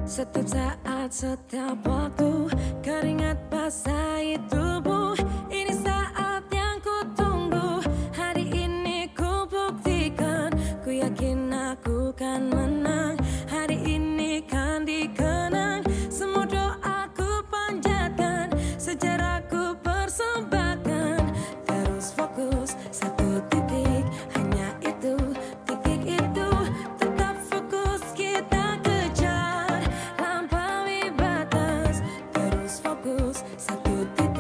Setiap saat, setiap waktu, keringat basahi tubuh. Ini saat yang ku tunggu. Hari ini ku buktikan, ku yakin aku kan menang. Hari ini kan dikenang, semua doaku panjatkan, sejarahku persembahkan. Terus fokus, satu titik, hanya itu, titik itu. Tetap fokus, kita kejar, lampaui batas. Terus fokus, satu titik.